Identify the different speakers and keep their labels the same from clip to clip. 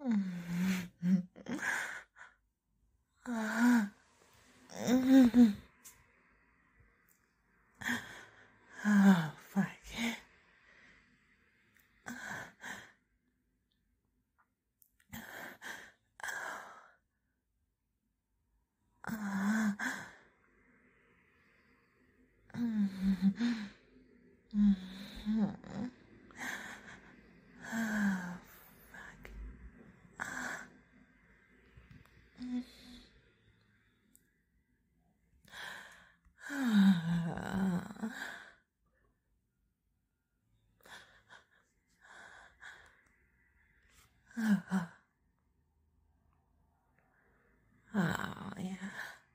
Speaker 1: Oh, fuck. Oh, yeah.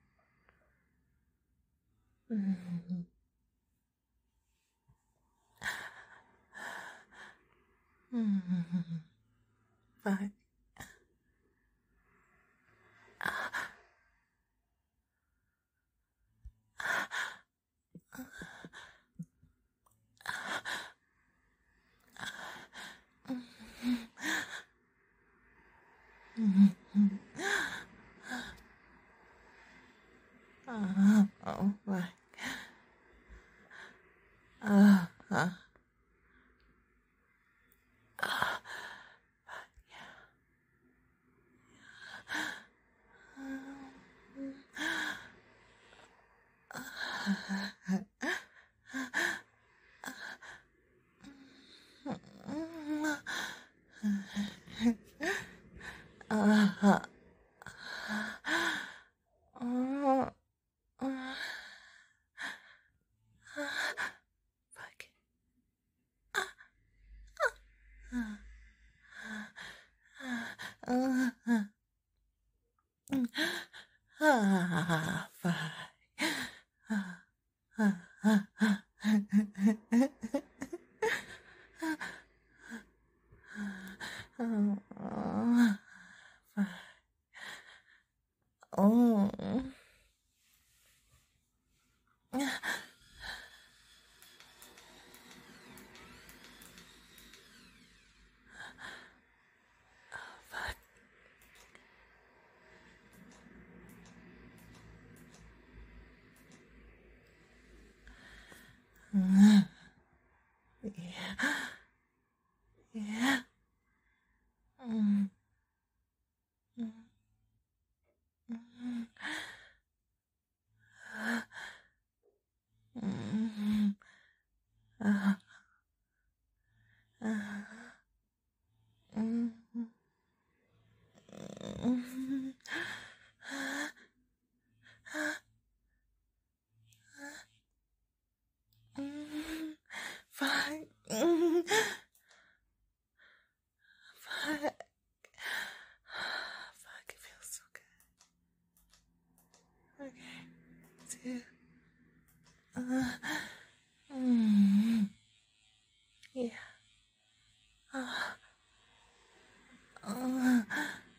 Speaker 1: Fuck. Oh, fuck. Uh. Fuck. Oh. Yeah. Yeah. Mm. Mm. Mm. Mm. Uh. Mm. Mm. Mm. Fuck. Mm. Fuck. Fuck, it feels so good. Okay. Two. Mm. Yeah. Uh.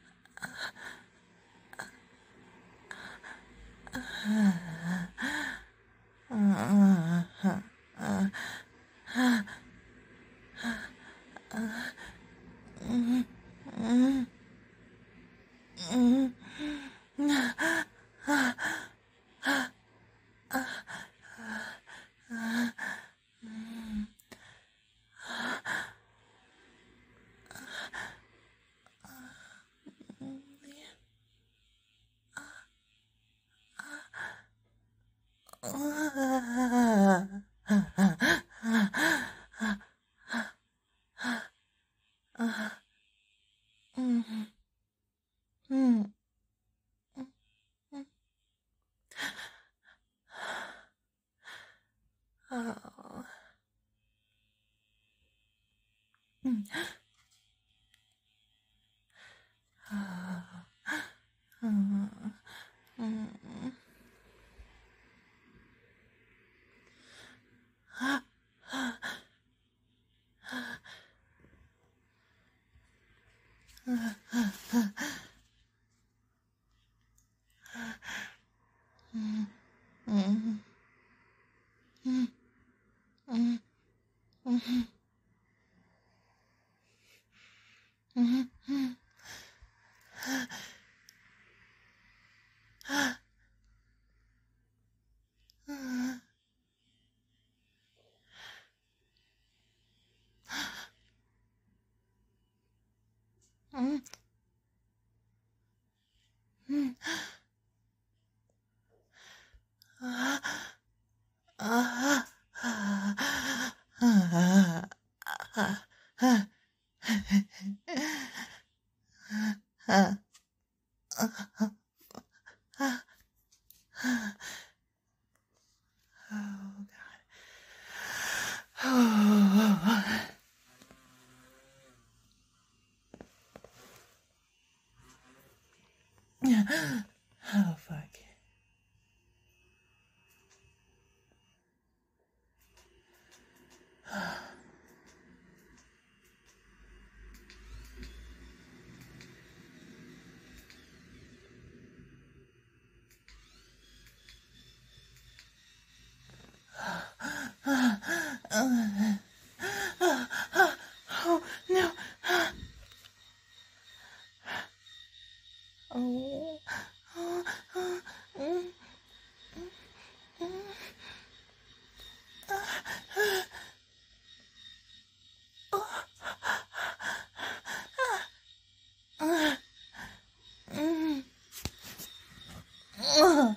Speaker 1: Oh. Mm. Mm. Ah. Ah. Ah. Ah. Ah. Ah. Ah. Ah. Oh God. Oh. Oh fuck. Oh no. Oh. Oh. Oh. Mm. Mm. Oh.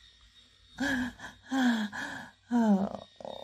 Speaker 1: Oh.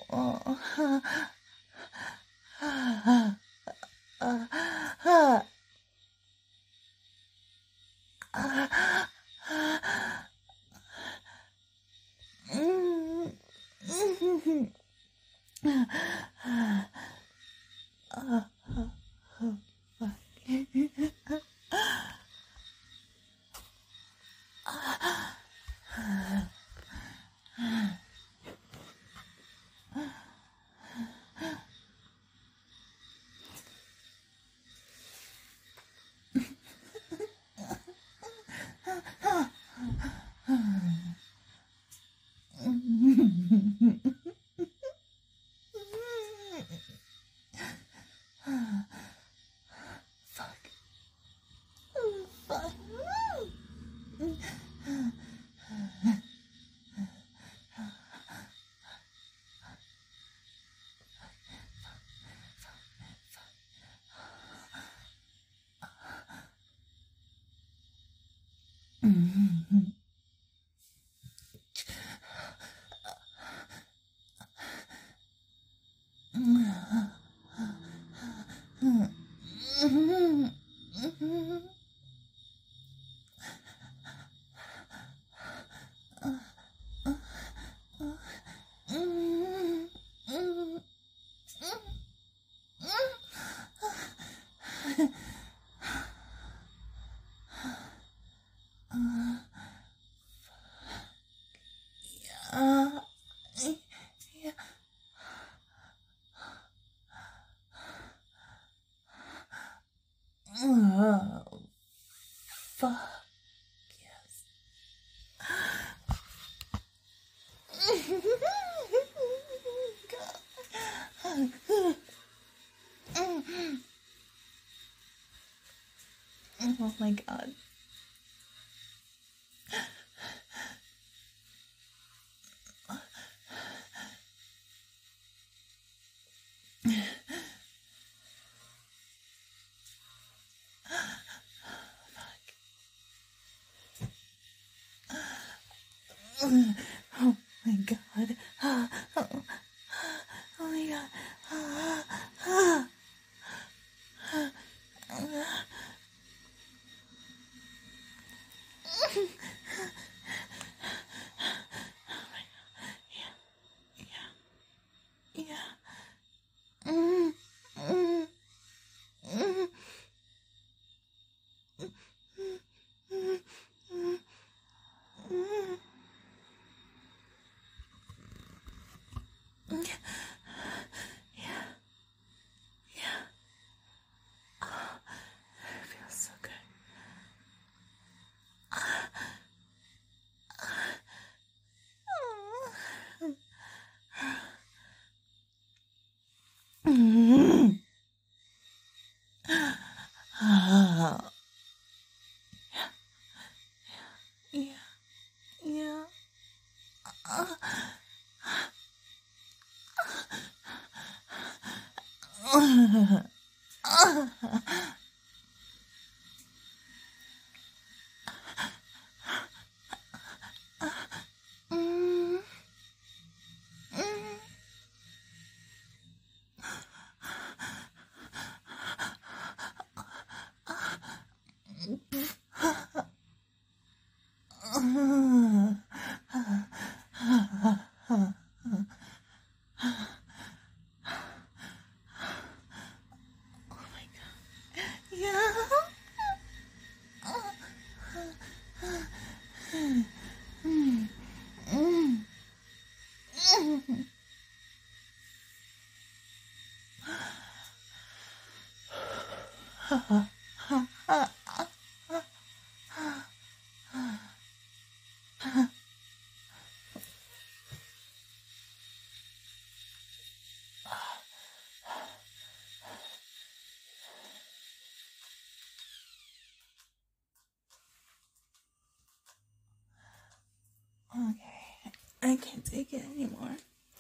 Speaker 1: Fuck. Fuck. Oh, fuck yes. Oh my god. Oh my god. Oh, oh my god. Yeah. Mm, mm, mm, mm, mm, mm. Yeah, yeah. Oh, it feels so good. Mm. Oh, yeah, yeah. Okay, I can't take it anymore.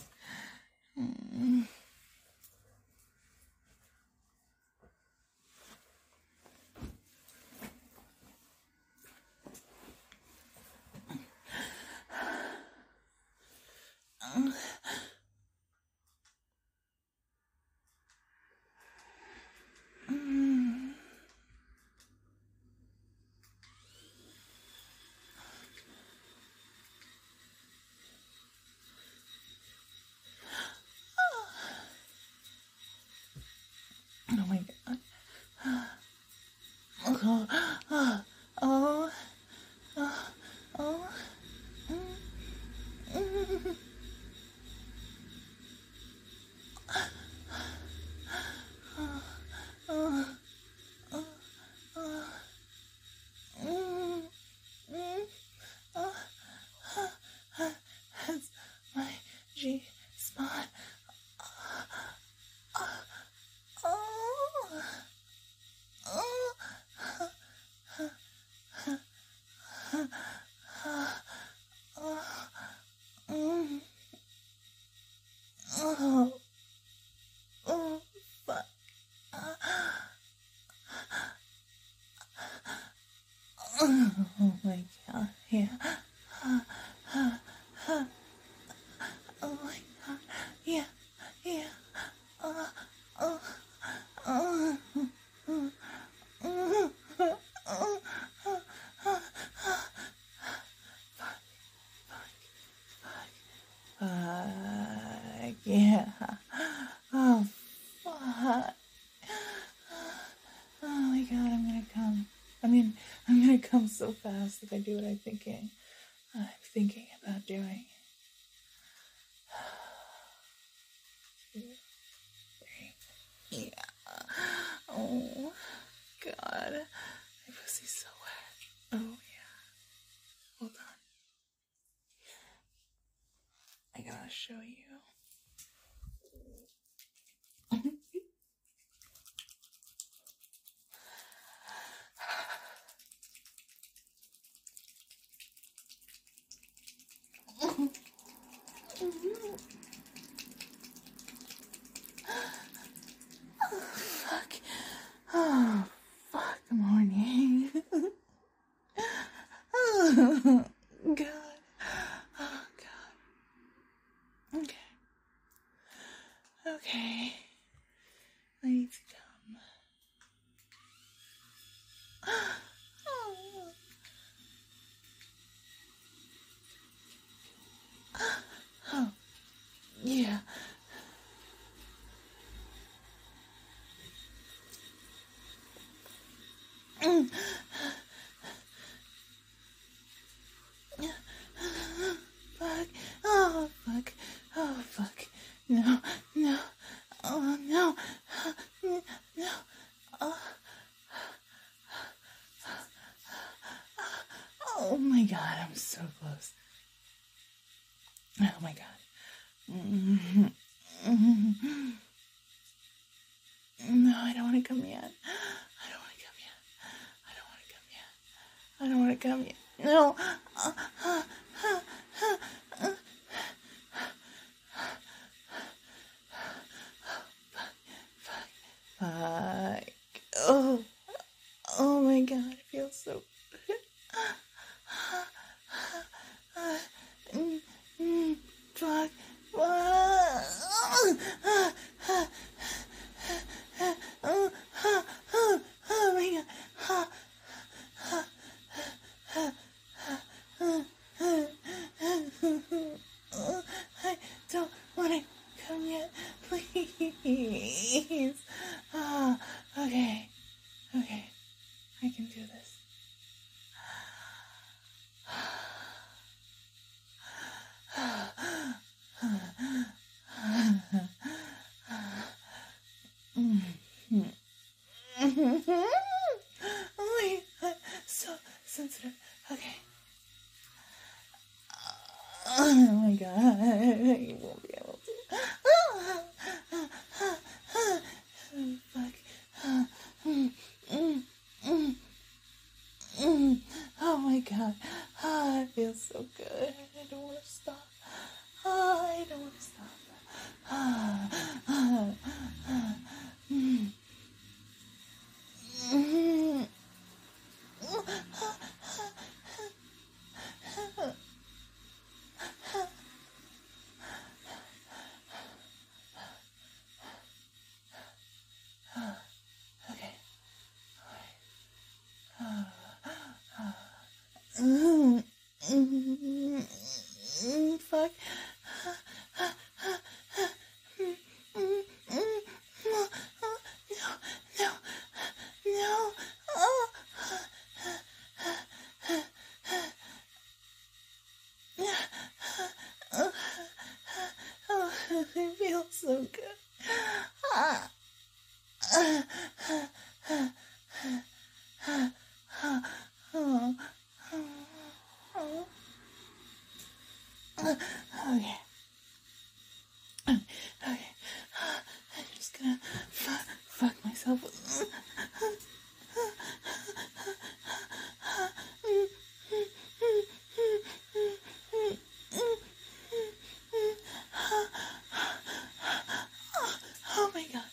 Speaker 1: Oh my god. Oh, oh, oh, oh, that's my G spot. Oh, oh, oh, oh, fuck. Oh my god, yeah. Oh my god, yeah, yeah. Oh, oh, oh, yeah. Oh, fuck. Oh my god, I'm gonna come. I'm gonna come so fast if I do what I'm thinking about doing. 2, 3. Yeah. Oh, God. My pussy's so wet. Oh, yeah. Hold on. I gotta show you. Fuck. Oh, fuck. Good morning. Oh, God. Oh, God. Okay. Okay. I need to come. Oh, oh yeah. Mm. Fuck. Oh, fuck. Oh, fuck. No, no. Oh, no. No. Oh, oh my god, I'm so close. Oh my god. No, I don't want to come yet. I don't want to come yet. I don't want to come yet. I don't want to come yet. No. Fuck. Oh. Oh my god, it feels so good. Fuck. Oh my god. I can do this. Oh, so sensitive. Okay. Oh my god, you won't be able to. Fuck. Oh my god. It feels so good. I don't want to stop. I don't want to stop. Okay. Fuck. No, no. Oh, it feels so good. Okay. Okay. I'm just gonna fuck myself. Oh my god.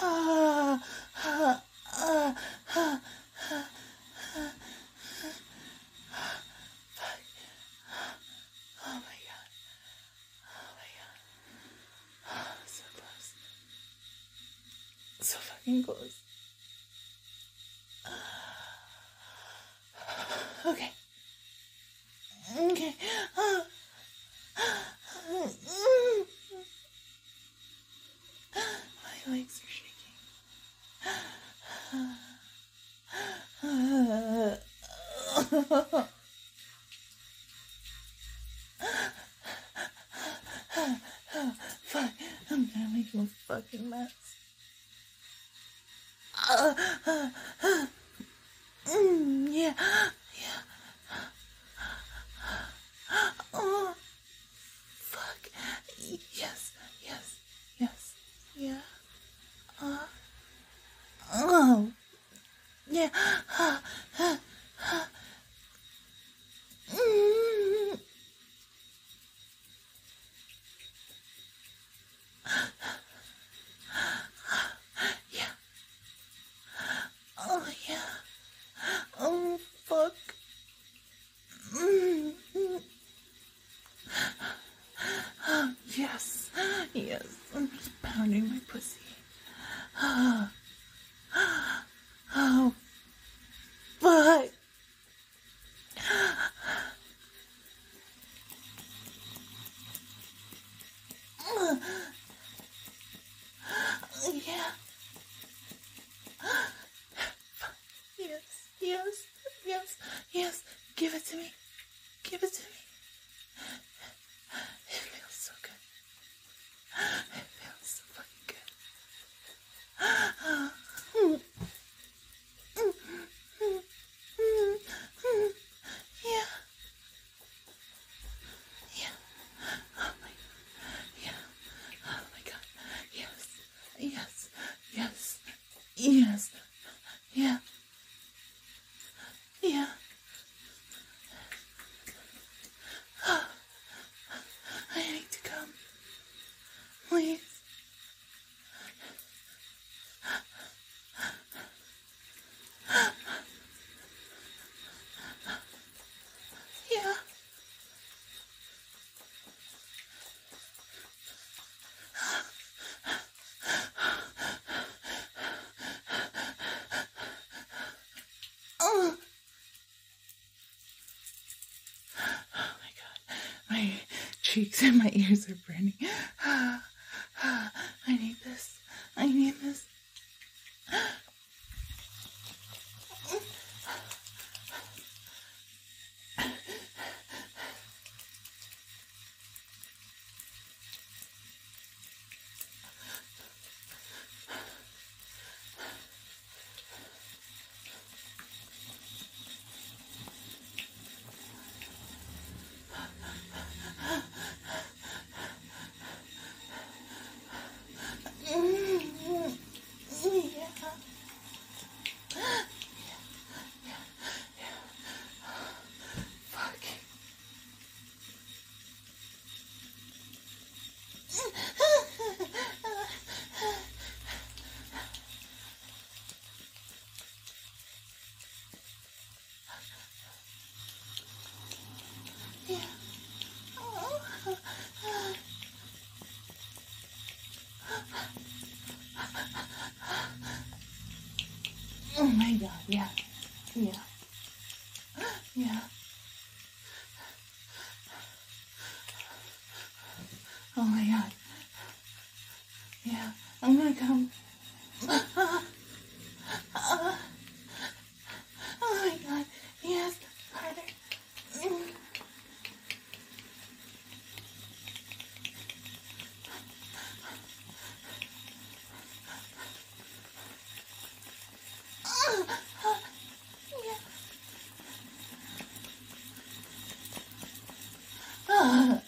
Speaker 1: Fuck. Oh my god. Oh my god. So close. So fucking close. Okay. Okay. My legs are shaking. Fuck. I'm gonna make you a fucking mess. Yeah. Yeah. Oh. Fuck. Yes. Yes. Yes. Yeah. Oh. Yeah. Yeah. Oh, yeah. Oh, fuck. Yes. Yes. I'm just pounding my pussy. Oh, fuck. Yeah. Yes. Yes. Yes. Yes. Give it to me. Give it to me. It feels so good. It feels so fucking good. Yeah. Yeah. Oh my. Yeah. Oh my god. Yes. Yes. Yes. Yes. Yeah. Yeah. I need to come. Please. Yeah. Oh. Oh my god. My cheeks and my ears are burning. I need this. I need this. Yeah. Yeah. Oh my god. Yeah. I'm gonna come. Oh my god. Yes. Harder. Yeah.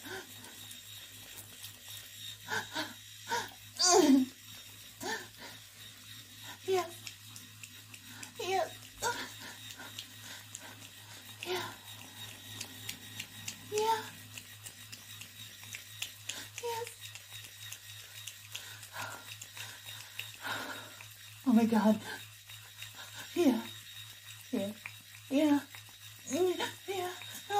Speaker 1: Yeah. Yeah. Yeah. Yeah. Yes. Oh my god. Yeah. Yeah. Yeah. Yeah. Yeah.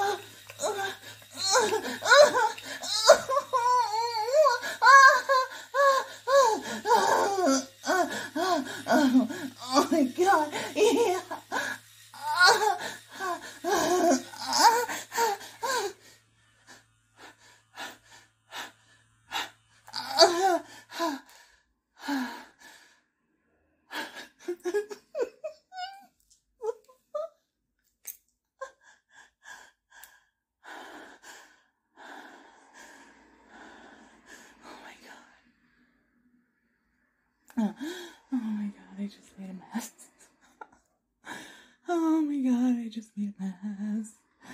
Speaker 1: Oh my god. Yeah. Oh my god. Oh my god, I just made a mess. Oh my god, I just made a mess.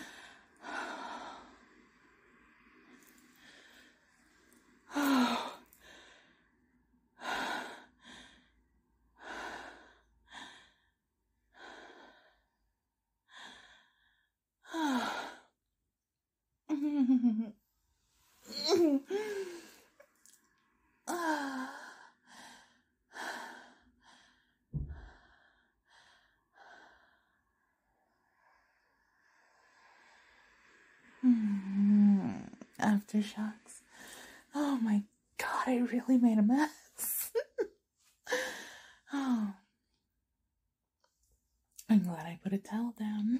Speaker 1: Aftershocks. Oh my god, I really made a mess. Oh, I'm glad I put a towel down.